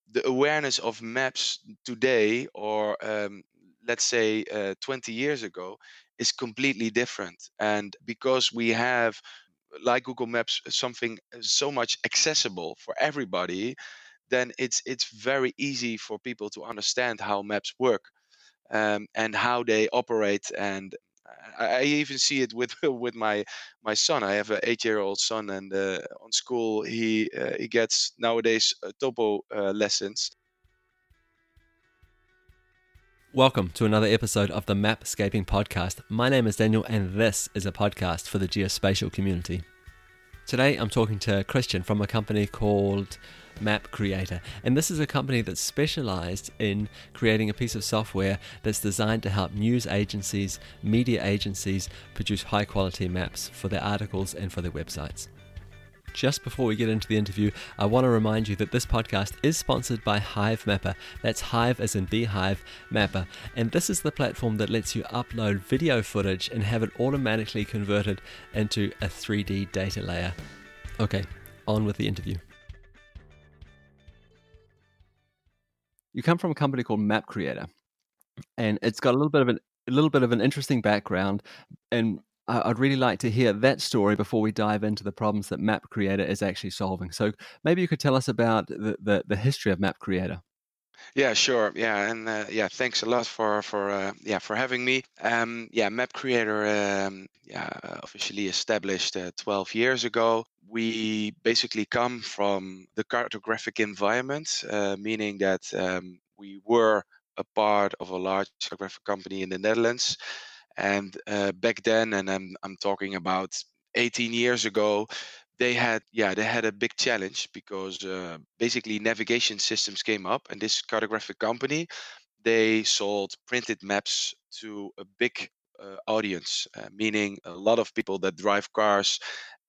the awareness of maps today, or let's say 20 years ago, is completely different. And because we have, like Google Maps, something so much accessible for everybody, then it's very easy for people to understand how maps work, and how they operate. And I even see it with with my son. I have an 8-year-old son, and on school he gets nowadays topo lessons. Welcome to another episode of the Mapscaping Podcast. My name is Daniel, and this is a podcast for the geospatial community. Today I'm talking to Christian from a company called Map Creator, and this is a company that's specialized in creating a piece of software that's designed to help news agencies, media agencies produce high quality maps for their articles and for their websites. Just before we get into the interview, I want to remind you that this podcast is sponsored by Hive Mapper. That's Hive as in Beehive Mapper. And this is the platform that lets you upload video footage and have it automatically converted into a 3D data layer. Okay, on with the interview. You come from a company called Map Creator, and it's got a little bit of an interesting background, and I'd really like to hear that story before we dive into the problems that Map Creator is actually solving. So maybe you could tell us about the history of Map Creator. Yeah, sure. Yeah, and yeah, thanks a lot for having me. Yeah, Map Creator, officially established 12 years ago. We basically come from the cartographic environment, meaning that we were a part of a large cartographic company in the Netherlands. And back then, and I'm talking about 18 years ago, they had a big challenge because basically navigation systems came up, and this cartographic company, they sold printed maps to a big audience, meaning a lot of people that drive cars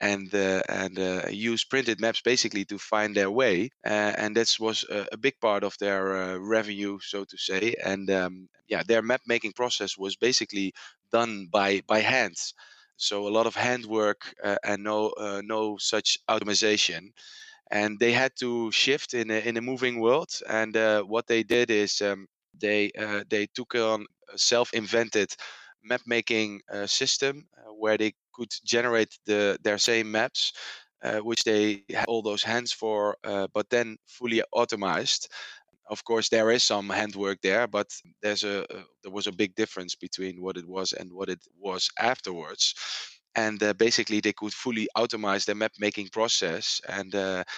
and use printed maps basically to find their way, and that was a big part of their revenue, so to say. And yeah, their map making process was basically done by hands, so a lot of handwork, and no such automation. And they had to shift in a moving world. And what they did is, they took on a self-invented map making system, where they could generate their same maps, which they had all those hands for, but then fully automized. Of course, there is some handwork there, but there was a big difference between what it was and what it was afterwards. And basically, they could fully automate their map making process. And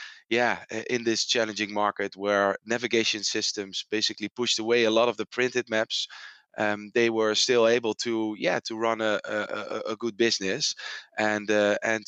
in this challenging market where navigation systems basically pushed away a lot of the printed maps, they were still able to run a good business, and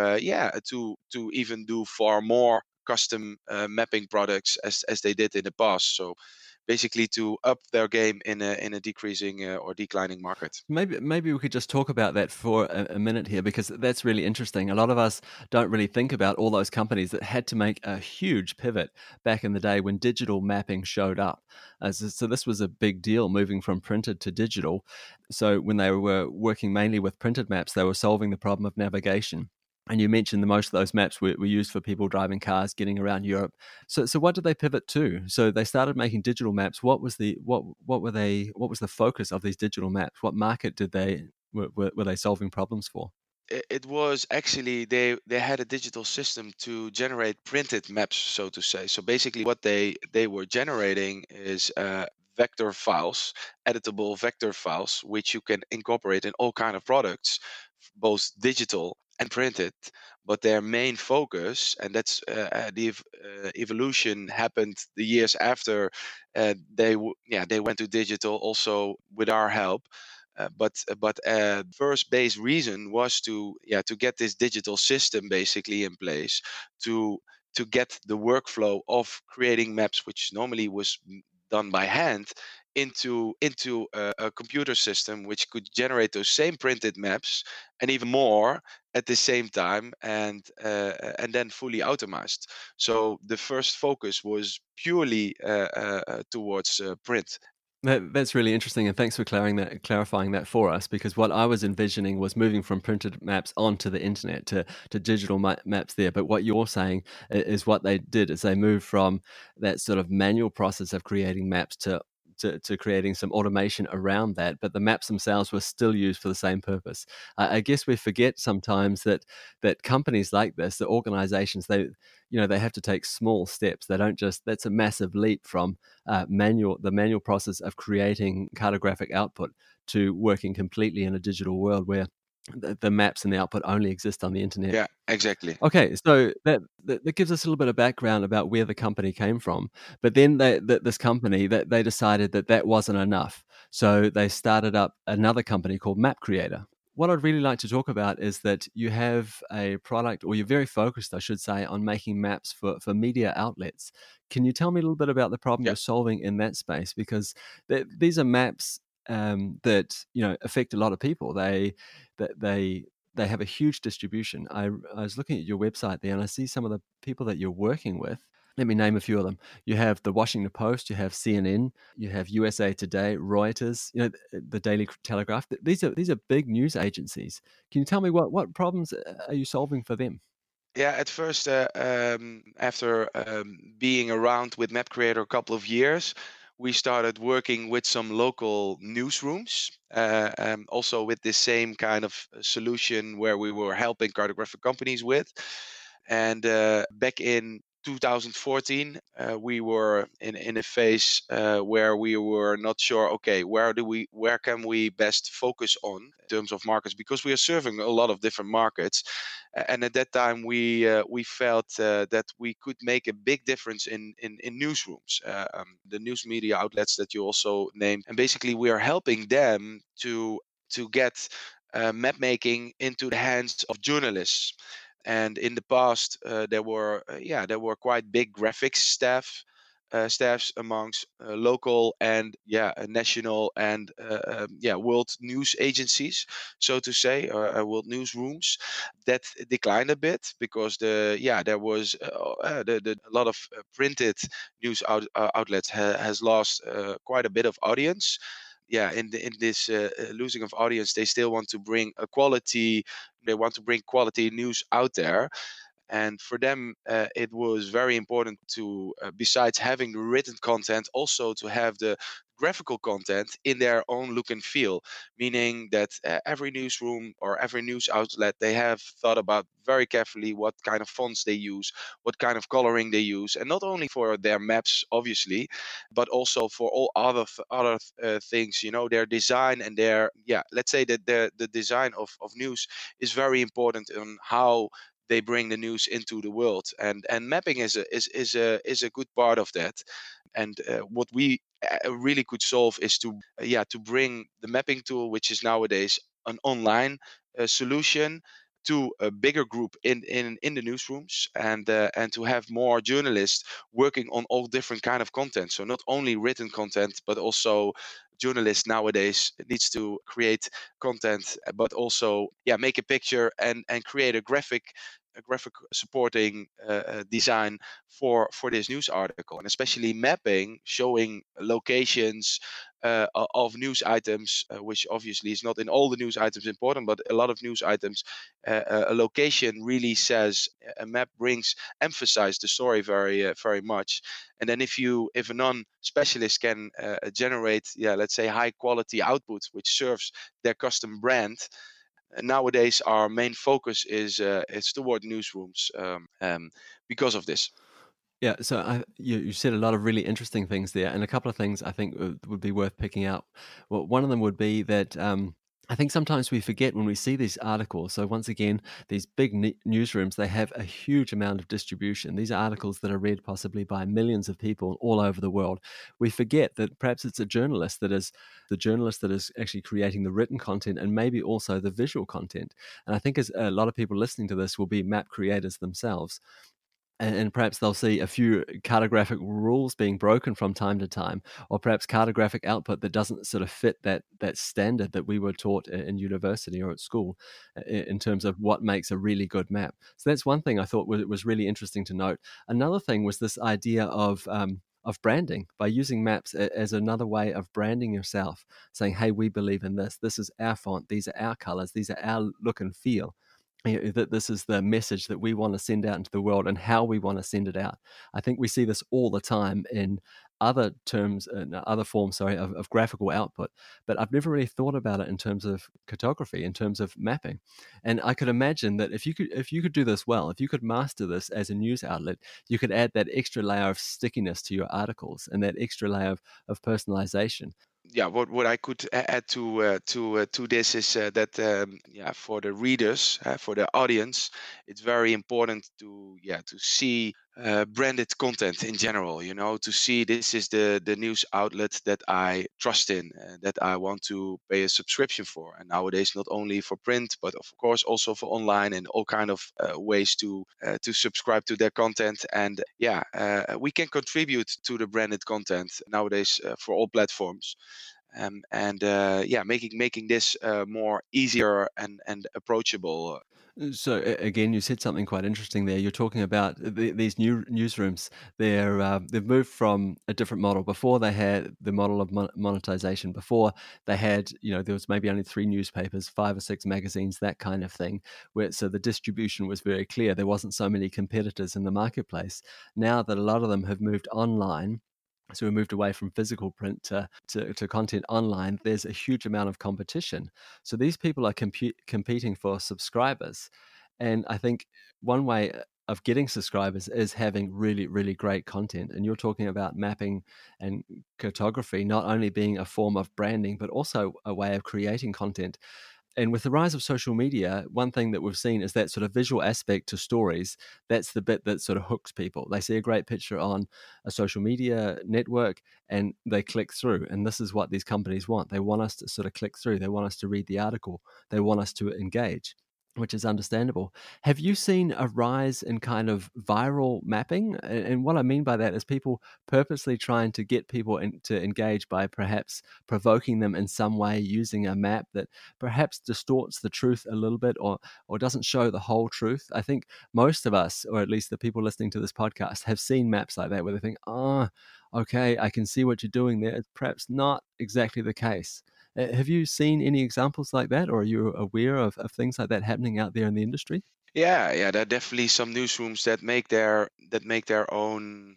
to even do far more custom mapping products as they did in the past. So basically, to up their game in a decreasing or declining market. Maybe we could just talk about that for a minute here, because that's really interesting. A lot of us don't really think about all those companies that had to make a huge pivot back in the day when digital mapping showed up. So this was a big deal, moving from printed to digital. So when they were working mainly with printed maps, they were solving the problem of navigation. And you mentioned that most of those maps were used for people driving cars, getting around Europe. So what did they pivot to? So they started making digital maps. What was the focus of these digital maps? What market did were they solving problems for? It was actually, they had a digital system to generate printed maps, so to say. So basically, what they were generating is vector files, editable vector files, which you can incorporate in all kind of products, both digital and printed. But their main focus, and that's evolution happened the years after they went to digital also with our help. But first base reason was to get this digital system basically in place, to get the workflow of creating maps, which normally was done by hand, into a computer system which could generate those same printed maps and even more at the same time, and then fully automized. So the first focus was purely towards print. That's really interesting, and thanks for clarifying that for us. Because what I was envisioning was moving from printed maps onto the internet to digital maps there. But what you're saying is what they did is they moved from that sort of manual process of creating maps to creating some automation around that. But the maps themselves were still used for the same purpose. I guess we forget sometimes that companies like this, the organizations, they have to take small steps. They don't just. That's a massive leap from the manual process of creating cartographic output to working completely in a digital world where the maps and the output only exist on the internet. Yeah, exactly. Okay, so that gives us a little bit of background about where the company came from. But then this company they decided that wasn't enough, so they started up another company called Map Creator. What I'd really like to talk about is that you have a product, or you're very focused, I should say, on making maps for media outlets. Can you tell me a little bit about the problem Yeah. you're solving in that space? Because these are maps that affect a lot of people. They have a huge distribution. I was looking at your website there, and I see some of the people that you're working with. Let me name a few of them. You have the Washington Post, you have CNN, you have USA Today, Reuters, the Daily Telegraph. These are big news agencies. Can you tell me what problems are you solving for them? Yeah, at first, after being around with Map Creator a couple of years, we started working with some local newsrooms, also with the same kind of solution where we were helping cartographic companies with. And back in 2014, we were in a phase where we were not sure. Okay, where can we best focus on in terms of markets, because we are serving a lot of different markets. And at that time, we felt that we could make a big difference in newsrooms, the news media outlets that you also named, and basically we are helping them to get map making into the hands of journalists. And in the past, there were quite big graphics staffs amongst local and national and world news agencies, so to say, or world newsrooms. That declined a bit because there was a lot of printed news outlets has lost quite a bit of audience. Yeah, in this losing of audience, they still want to bring a quality. They want to bring quality news out there, and for them it was very important to, besides having the written content, also to have the graphical content in their own look and feel, meaning that every newsroom or every news outlet, they have thought about very carefully what kind of fonts they use, what kind of coloring they use, and not only for their maps obviously, but also for all other things, their design and their, let's say that the design of news is very important on how they bring the news into the world. And mapping is a good part of that. And what we really could solve is to bring the mapping tool, which is nowadays an online solution, to a bigger group in the newsrooms, and to have more journalists working on all different kind of content, so not only written content, but also journalists nowadays needs to create content, but also make a picture and create a graphic supporting design for this news article, and especially mapping, showing locations of news items, which obviously is not in all the news items important, but a lot of news items, a location really says, a map brings emphasize the story very much. And then if a non-specialist can generate, let's say, high quality output which serves their custom brand. Nowadays, our main focus is toward newsrooms, because of this. Yeah, so you said a lot of really interesting things there, and a couple of things I think would be worth picking out. Well, one of them would be that I think sometimes we forget when we see these articles. So once again, these big newsrooms, they have a huge amount of distribution. These are articles that are read possibly by millions of people all over the world. We forget that perhaps it's the journalist that is actually creating the written content and maybe also the visual content. And I think as a lot of people listening to this will be map creators themselves, and perhaps they'll see a few cartographic rules being broken from time to time, or perhaps cartographic output that doesn't sort of fit that standard that we were taught in university or at school in terms of what makes a really good map. So that's one thing I thought was really interesting to note. Another thing was this idea of of branding by using maps as another way of branding yourself, saying, hey, we believe in this. This is our font. These are our colors. These are our look and feel. That this is the message that we want to send out into the world and how we want to send it out. I think we see this all the time in other terms and other forms, of graphical output. But I've never really thought about it in terms of cartography, in terms of mapping. And I could imagine that if you could do this well, if you could master this as a news outlet, you could add that extra layer of stickiness to your articles and that extra layer of personalization. Yeah, what I could add to this is that yeah, for the readers, for the audience, it's very important to see branded content in general. You know, to see this is the news outlet that I trust in, that I want to pay a subscription for. And nowadays, not only for print, but of course also for online and all kind of ways to subscribe to their content. And yeah, we can contribute to the branded content nowadays for all platforms. And yeah, making this more easier and approachable. So again, you said something quite interesting there. You're talking about these new newsrooms. They've moved from a different model. Before they had the model of monetization. Before they had, there was maybe only 3 newspapers, 5 or 6 magazines, that kind of thing. So the distribution was very clear. There wasn't so many competitors in the marketplace. Now that a lot of them have moved online, so we moved away from physical print to content online, there's a huge amount of competition. So these people are competing for subscribers. And I think one way of getting subscribers is having really, really great content. And you're talking about mapping and cartography not only being a form of branding, but also a way of creating content. And with the rise of social media, one thing that we've seen is that sort of visual aspect to stories. That's the bit that sort of hooks people. They see a great picture on a social media network and they click through. And this is what these companies want. They want us to sort of click through. They want us to read the article. They want us to engage, which is understandable. Have you seen a rise in kind of viral mapping? And what I mean by that is people purposely trying to get people to engage by perhaps provoking them in some way using a map that perhaps distorts the truth a little bit or doesn't show the whole truth. I think most of us, or at least the people listening to this podcast, have seen maps like that where they think, oh, okay, I can see what you're doing there. It's perhaps not exactly the case. Have you seen any examples like that, or are you aware of things like that happening out there in the industry? Yeah, there are definitely some newsrooms that make their own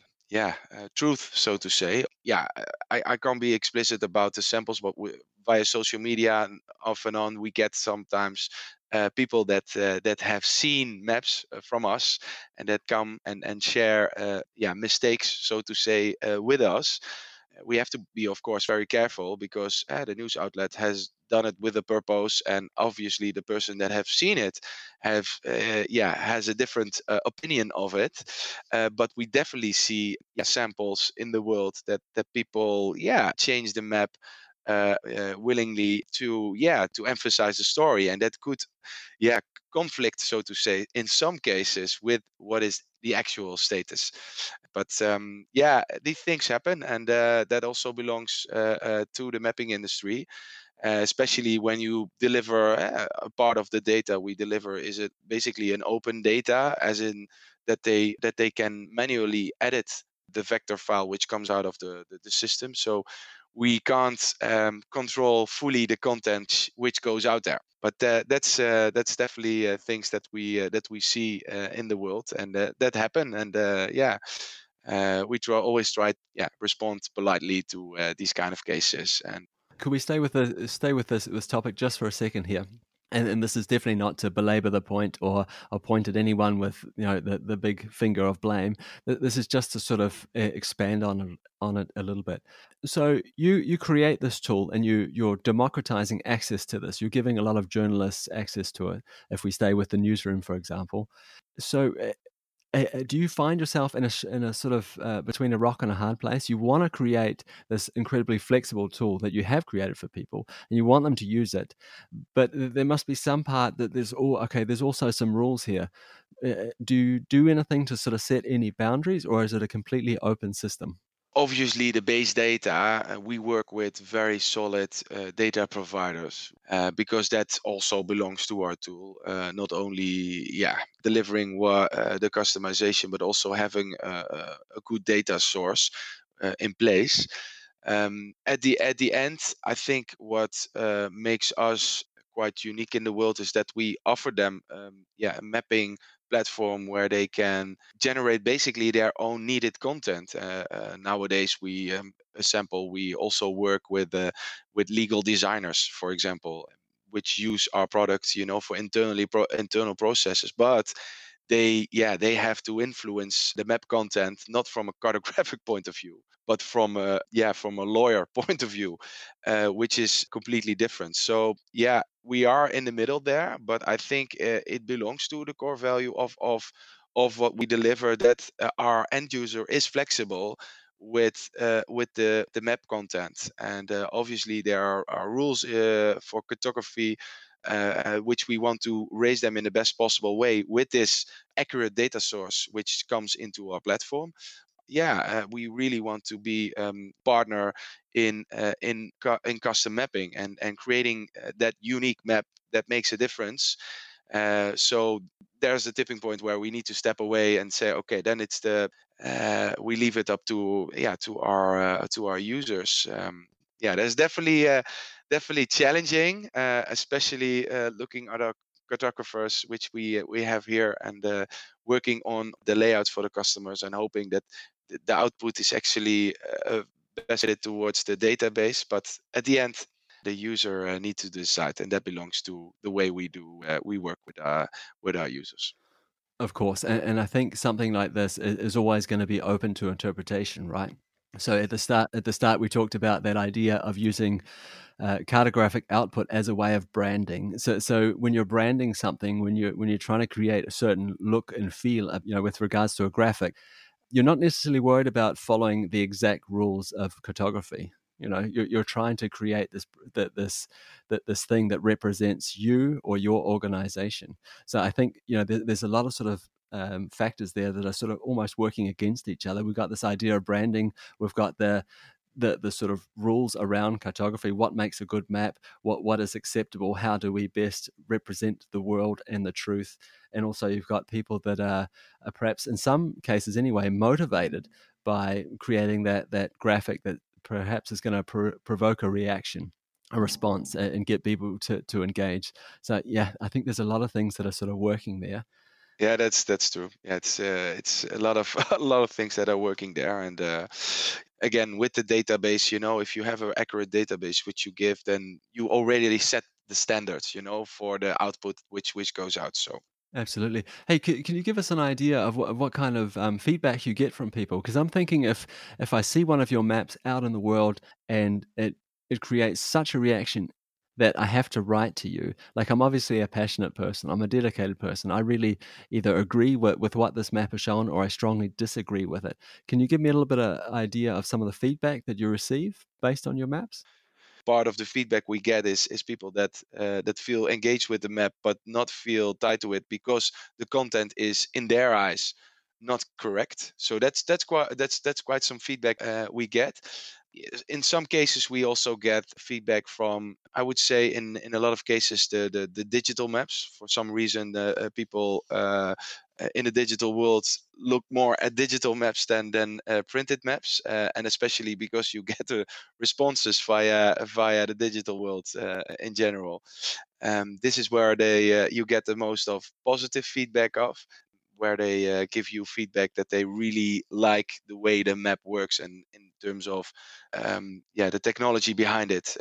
truth, so to say. Yeah, I can't be explicit about the samples, but via social media and off and on, we get sometimes people that have seen maps from us and that come and share mistakes, so to say, with us. We have to be, of course, very careful because the news outlet has done it with a purpose, and obviously the person that have seen it has a different opinion of it. But we definitely see samples in the world that people change the map willingly to emphasize the story, and that could yeah conflict, so to say, in some cases with what is the actual status. But these things happen, and that also belongs to the mapping industry, especially when you deliver a part of the data we deliver is it basically an open data, as in that they can manually edit the vector file which comes out of the system. So we can't control fully the content which goes out there. But that's definitely things that we see in the world, and that happen. And we always try respond politely to these kind of cases. And Could we stay with this topic just for a second here? And this is definitely not to belabor the point or point at anyone with the big finger of blame. This is just to sort of expand on it a little bit. So you create this tool and you're democratizing access to this. You're giving a lot of journalists access to it. If we stay with the newsroom, for example, so do you find yourself in a sort of between a rock and a hard place? You want to create this incredibly flexible tool that you have created for people, and you want them to use it, but there must be some part that there's also some rules here. Do you do anything to sort of set any boundaries, or is it a completely open system? obviously, the base data, we work with very solid data providers because that also belongs to our tool. Not only, delivering the customization, but also having a good data source. in place. At the end, I think what makes us quite unique in the world is that we offer them a mapping platform where they can generate basically their own needed content. Nowadays, we also work with legal designers, for example, which use our products, for internal processes, but they have to influence the map content not from a cartographic point of view, but from a lawyer point of view, which is completely different. So we are in the middle there, but I think it belongs to the core value of what we deliver, that our end user is flexible with the map content. And obviously there are rules for cartography, which we want to raise them in the best possible way with this accurate data source which comes into our platform. We really want to be partner in custom mapping and creating that unique map that makes a difference. So there's a tipping point where we need to step away and say, okay, then we leave it up to our users. There's definitely challenging, especially looking at our cartographers, which we have here, and working on the layouts for the customers and hoping that the output is actually best fitted towards the database. But at the end, the user needs to decide, and that belongs to the way we work with our users. Of course, and I think something like this is always going to be open to interpretation, right? So at the start, we talked about that idea of using cartographic output as a way of branding. So when you're branding something, when you're trying to create a certain look and feel, with regards to a graphic, you're not necessarily worried about following the exact rules of cartography. You're trying to create this thing that represents you or your organization. So I think there's a lot of sort of factors there that are sort of almost working against each other. We've got this idea of branding. We've got the sort of rules around cartography. What makes a good map? What is acceptable? How do we best represent the world and the truth? And also, you've got people that are perhaps, in some cases anyway, motivated by creating that graphic that perhaps is going to provoke a reaction, a response, and get people to engage. So I think there's a lot of things that are sort of working there. Yeah, that's true. Yeah, it's a lot of a lot of things that are working there, and again with the database, if you have an accurate database which you give, then you already set the standards, for the output which goes out. So Absolutely. Hey, can you give us an idea of what kind of feedback you get from people? Because I'm thinking if I see one of your maps out in the world and it creates such a reaction that I have to write to you. Like, I'm obviously a passionate person. I'm a dedicated person. I really either agree with what this map has shown or I strongly disagree with it. Can you give me a little bit of idea of some of the feedback that you receive based on your maps? part of the feedback we get is people that feel engaged with the map but not feel tied to it because the content is in their eyes not correct. So that's quite some feedback we get. Yes, in some cases we also get feedback from, I would say, in a lot of cases, the digital maps. For some reason people in the digital world look more at digital maps than printed maps, and especially because you get the responses via the digital world in general. This is where you get the most of positive feedback of, where they give you feedback that they really like the way the map works, and in terms of the technology behind it,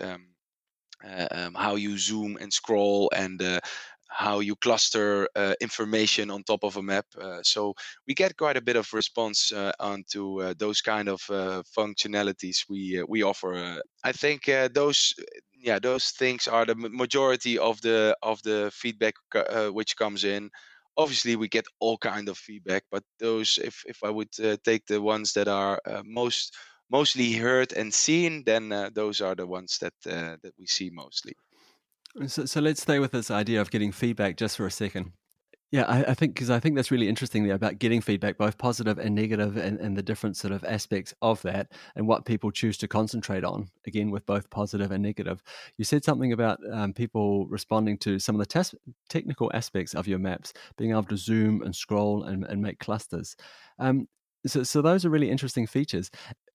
how you zoom and scroll, and how you cluster information on top of a map. So we get quite a bit of response onto those kind of functionalities we offer. I think those things are the majority of the feedback which comes in. Obviously, we get all kind of feedback, but those, if I would take the ones that are mostly heard and seen, then those are the ones that we see mostly. So let's stay with this idea of getting feedback just for a second. Yeah, I think because I think that's really interesting there about getting feedback, both positive and negative, and the different sort of aspects of that, and what people choose to concentrate on. Again, with both positive and negative, you said something about people responding to some of the technical aspects of your maps, being able to zoom and scroll and make clusters. So those are really interesting features.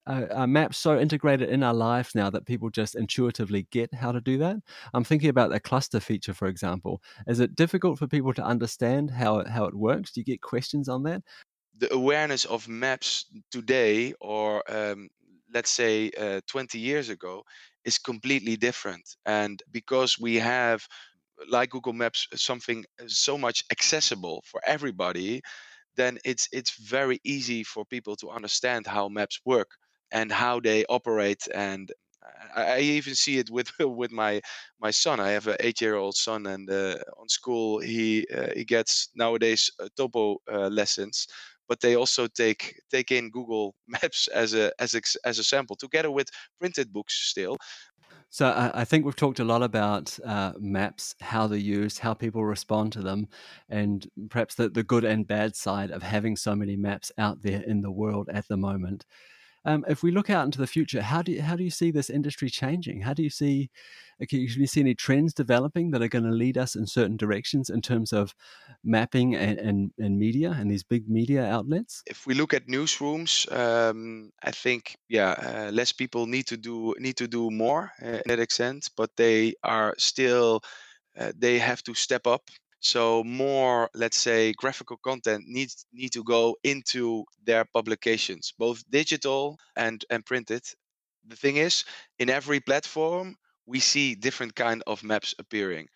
are maps so integrated in our lives now that people just intuitively get how to do that? I'm thinking about the cluster feature, for example. Is it difficult for people to understand how it works? Do you get questions on that? The awareness of maps today, or let's say 20 years ago, is completely different. And because we have, like Google Maps, something so much accessible for everybody, then it's very easy for people to understand how maps work and how they operate. And I even see it with with my son. I have an 8-year-old son, and on school he gets nowadays topo lessons, but they also take in Google Maps as a sample, together with printed books still. So I think we've talked a lot about maps, how they're used, how people respond to them, and perhaps the good and bad side of having so many maps out there in the world at the moment. If we look out into the future, how do you see this industry changing? How do you see, can you see any trends developing that are going to lead us in certain directions in terms of mapping and media and these big media outlets? If we look at newsrooms, I think less people need to do more in that extent, but they are still they have to step up. So more, let's say, graphical content need to go into their publications, both digital and printed. The thing is, in every platform, we see different kind of maps appearing.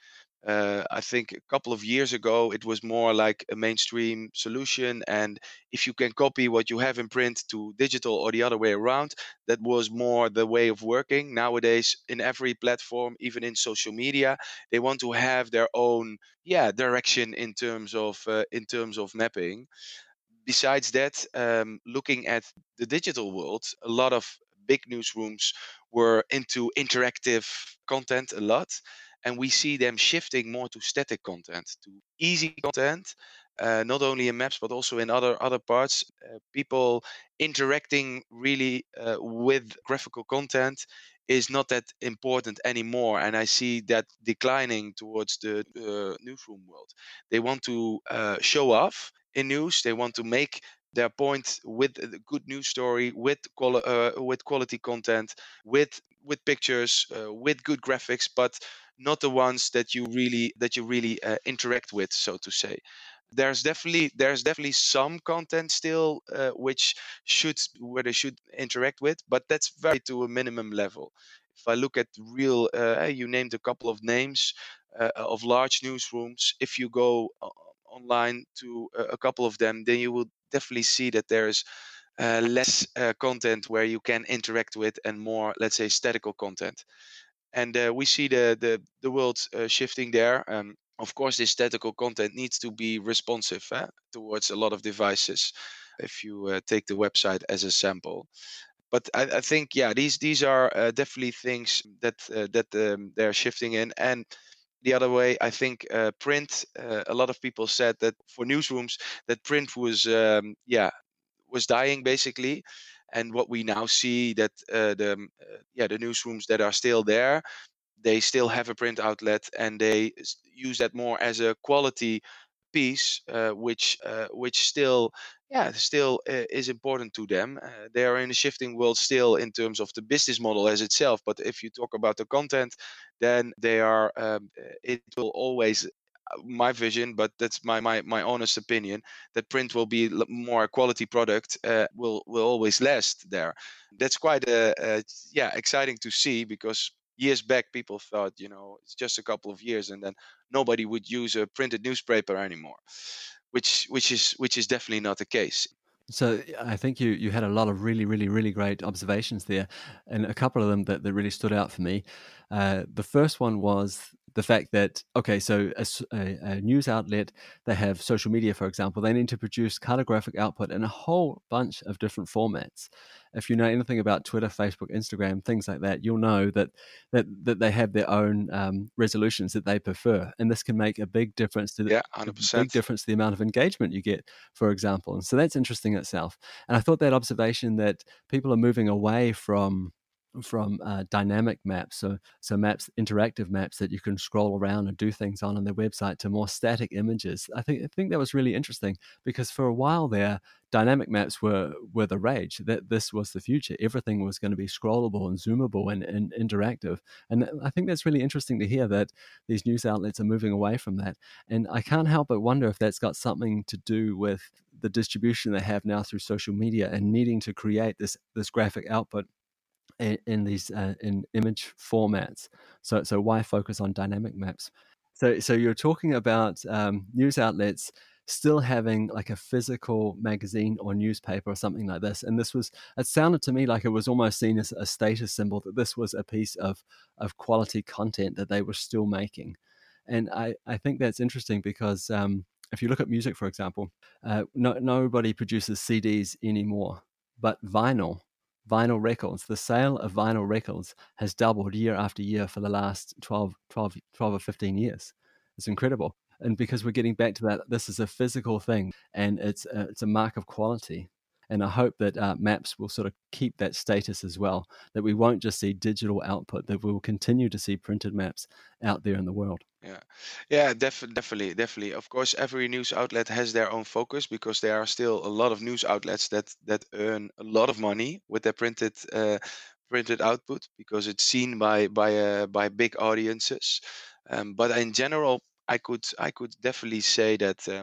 I think a couple of years ago, it was more like a mainstream solution. And if you can copy what you have in print to digital or the other way around, that was more the way of working. Nowadays, in every platform, even in social media, they want to have their own direction in terms of mapping. Besides that, looking at the digital world, a lot of big newsrooms were into interactive content a lot. And we see them shifting more to static content, to easy content, not only in maps, but also in other parts. People interacting really with graphical content is not that important anymore. And I see that declining towards the newsroom world. They want to show off in news. They want to make their point with a good news story, with quality content, with pictures, with good graphics, but not the ones that you really interact with, so to say. There's definitely some content still where they should interact with, but that's very to a minimum level. If I look at real, you named a couple of names of large newsrooms. If you go online to a couple of them, then you will definitely see that there's less content where you can interact with, and more, let's say, statical content. And we see the world shifting there. Of course, this statical content needs to be responsive towards a lot of devices. If you take the website as a sample, but I think these are definitely things that they're shifting in. And the other way, I think print. A lot of people said that for newsrooms, that print was dying basically. And what we now see, that the newsrooms that are still there, they still have a print outlet, and they use that more as a quality piece, which still is important to them. They are in a shifting world still in terms of the business model as itself. But if you talk about the content, then they are. It will always. My vision, but that's my honest opinion, that print will be more a quality product, will always last there. That's quite exciting to see, because years back people thought, it's just a couple of years, and then nobody would use a printed newspaper anymore, which is definitely not the case. So I think you had a lot of really, really, really great observations there, and a couple of them that really stood out for me. The first one was the fact that, okay, so a news outlet, they have social media, for example, they need to produce cartographic output in a whole bunch of different formats. If you know anything about Twitter, Facebook, Instagram, things like that, you'll know that they have their own resolutions that they prefer, and this can make a big difference to Yeah, a 100%. big difference to the amount of engagement you get, for example. And so that's interesting itself. And I thought that observation that people are moving away from from dynamic maps, so maps, interactive maps that you can scroll around and do things on their website, to more static images. I think that was really interesting, because for a while there, dynamic maps were the rage. That this was the future. Everything was going to be scrollable and zoomable and interactive. And I think that's really interesting to hear that these news outlets are moving away from that. And I can't help but wonder if that's got something to do with the distribution they have now through social media and needing to create this graphic output in these in image formats. So why focus on dynamic maps? So you're talking about news outlets still having like a physical magazine or newspaper or something like this, and it sounded to me like it was almost seen as a status symbol, that this was a piece of quality content that they were still making. And I think that's interesting, because if you look at music, for example, nobody produces CDs anymore, but vinyl records, the sale of vinyl records has doubled year after year for the last 12 or 15 years. It's incredible. And because we're getting back to that, this is a physical thing, and it's a mark of quality. And I hope that maps will sort of keep that status as well, that we won't just see digital output, that we will continue to see printed maps out there in the world. Yeah, yeah, definitely, definitely. Of course, every news outlet has their own focus, because there are still a lot of news outlets that earn a lot of money with their printed output, because it's seen by big audiences. But in general, I could definitely say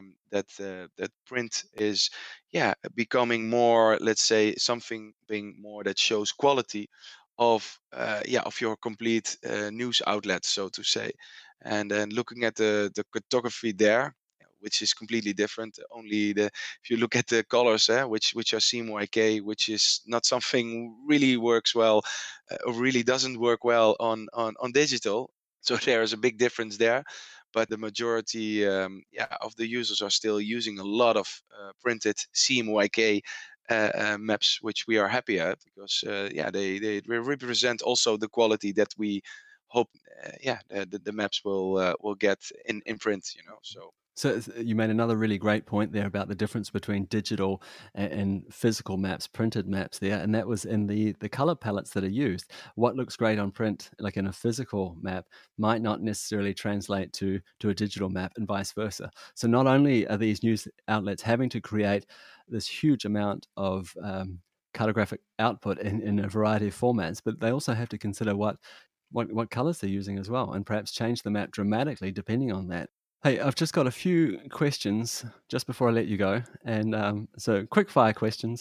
that print is, yeah, becoming more, let's say, something being more that shows quality of, yeah, of your complete news outlet, so to say. And then looking at the cartography there, which is completely different. Only the If you look at the colors, which are CMYK, which is not something really works well, or really doesn't work well on digital. So there is a big difference there. But the majority, yeah, of the users are still using a lot of printed CMYK maps, which we are happy at, because yeah, they represent also the quality that we hope, yeah, the maps will get in print, so. So you made another really great point there about the difference between digital and physical maps, printed maps there, and that was in the color palettes that are used. What looks great on print, like in a physical map, might not necessarily translate to a digital map, and vice versa. So not only are these news outlets having to create this huge amount of cartographic output in a variety of formats, but they also have to consider what colors they're using as well, and perhaps change the map dramatically depending on that. Hey, I've just got a few questions just before I let you go, and so quick fire questions.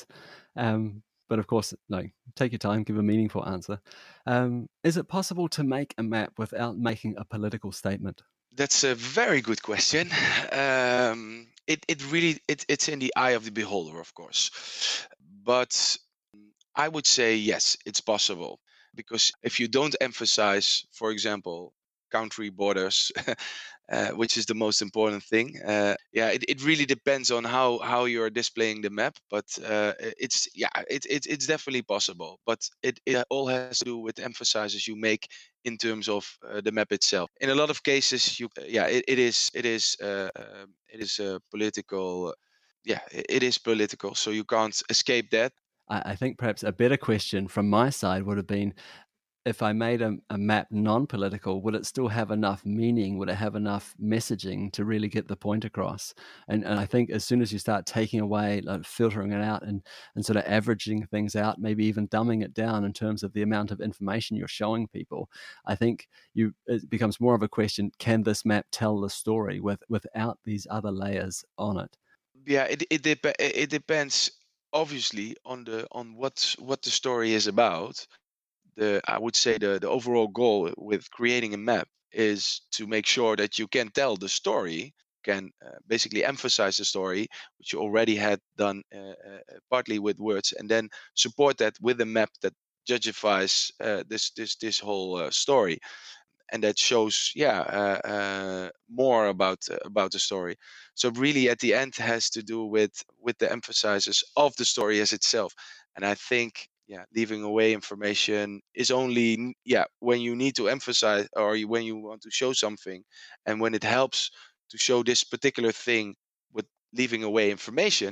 But of course, no, take your time, give a meaningful answer. Is it possible to make a map without making a political statement? That's a very good question. It's in the eye of the beholder, of course, but I would say yes, it's possible, because if you don't emphasize, for example, country borders, which is the most important thing. Yeah, it really depends on how you're displaying the map, but it's, yeah, it's definitely possible. But it all has to do with the emphasis you make in terms of the map itself. In a lot of cases, yeah, it is political. Yeah, it is political, so you can't escape that. I think perhaps a better question from my side would have been, if I made a map non-political, would it still have enough meaning? Would it have enough messaging to really get the point across? And I think as soon as you start taking away, like filtering it out and sort of averaging things out, maybe even dumbing it down in terms of the amount of information you're showing people, I think it becomes more of a question: can this map tell the story without these other layers on it? Yeah, it depends, obviously, on what the story is about. I would say the overall goal with creating a map is to make sure that you can tell the story, can basically emphasize the story, which you already had done partly with words, and then support that with a map that justifies this whole story, and that shows, yeah, more about the story. So really at the end has to do with the emphasizes of the story as itself. And I think, yeah, leaving away information is only yeah, when you need to emphasize, or when you want to show something, and when it helps to show this particular thing with leaving away information,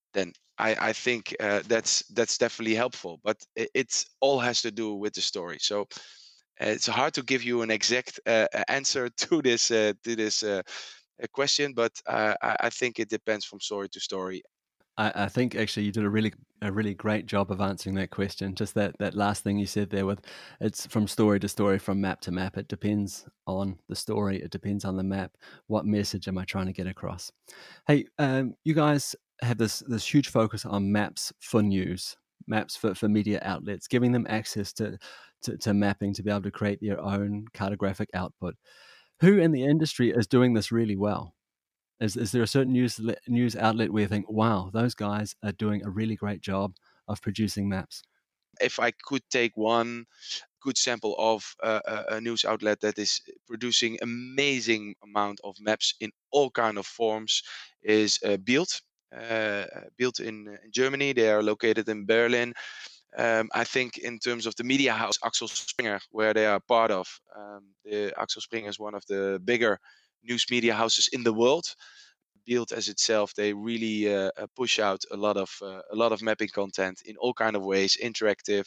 then I think that's definitely helpful. But it's all has to do with the story. So it's hard to give you an exact answer to this question, but I think it depends from story to story. I think actually you did a really great job of answering that question. Just that last thing you said there with it's from story to story, from map to map. It depends on the story. It depends on the map. What message am I trying to get across? Hey, you guys have this huge focus on maps for news, maps for media outlets, giving them access to mapping to be able to create their own cartographic output. Who in the industry is doing this really well? Is there a certain news outlet where you think, wow, those guys are doing a really great job of producing maps? If I could take one good sample of a news outlet that is producing amazing amount of maps in all kind of forms, is Bild. Bild in Germany. They are located in Berlin. I think in terms of the media house Axel Springer, where they are part of, the Axel Springer is one of the bigger news media houses in the world. Bild as itself, they really push out a lot of mapping content in all kind of ways, interactive,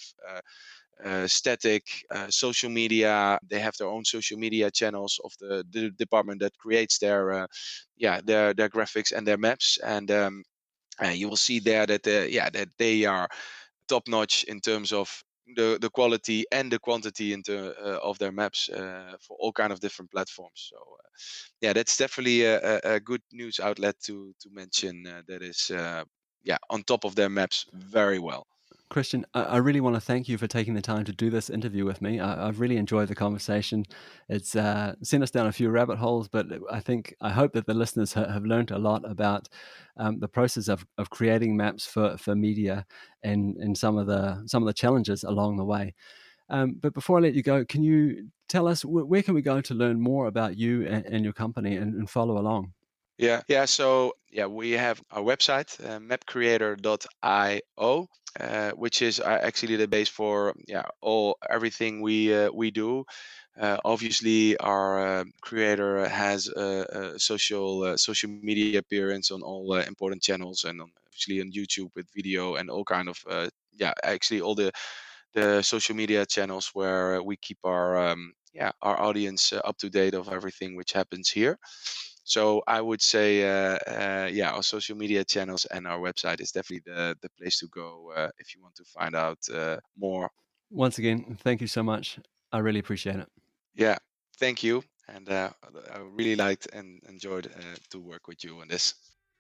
static, social media. They have their own social media channels of the department that creates their graphics and their maps, and you will see there that that they are top notch in terms of the quality and the quantity of their maps for all kind of different platforms. So that's definitely a good news outlet to mention that is on top of their maps very well. Christian, I really want to thank you for taking the time to do this interview with me. I've really enjoyed the conversation. It's sent us down a few rabbit holes, but I hope that the listeners have learned a lot about the process of creating maps for media and some of the challenges along the way. But before I let you go, can you tell us where can we go to learn more about you and your company and follow along? So we have our website, mapcreator.io, which is actually the base for everything we do. Obviously, our creator has a social media appearance on all important channels, and obviously on YouTube with video and all kind of actually all the social media channels where we keep our audience up to date of everything which happens here. So I would say, our social media channels and our website is definitely the place to go if you want to find out more. Once again, thank you so much. I really appreciate it. Yeah, thank you. And I really liked and enjoyed to work with you on this.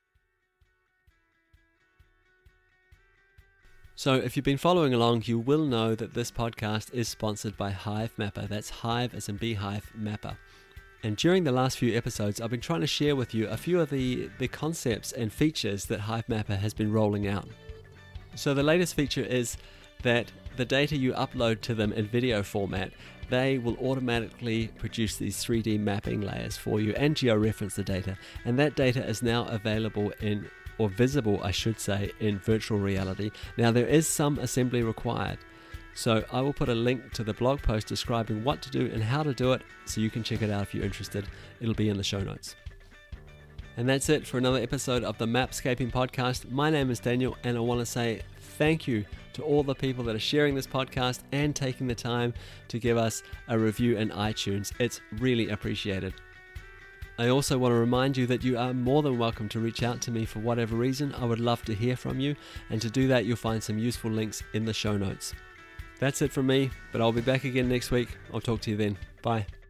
So if you've been following along, you will know that this podcast is sponsored by Hive Mapper. That's Hive as in Beehive Mapper. And during the last few episodes, I've been trying to share with you a few of the concepts and features that Hive Mapper has been rolling out. So the latest feature is that the data you upload to them in video format, they will automatically produce these 3D mapping layers for you and georeference the data. And that data is now available visible, I should say, in virtual reality. Now there is some assembly required. So I will put a link to the blog post describing what to do and how to do it, so you can check it out if you're interested. It'll be in the show notes. And that's it for another episode of the Mapscaping Podcast. My name is Daniel, and I want to say thank you to all the people that are sharing this podcast and taking the time to give us a review in iTunes. It's really appreciated. I also want to remind you that you are more than welcome to reach out to me for whatever reason. I would love to hear from you, and to do that you'll find some useful links in the show notes. That's it from me, but I'll be back again next week. I'll talk to you then. Bye.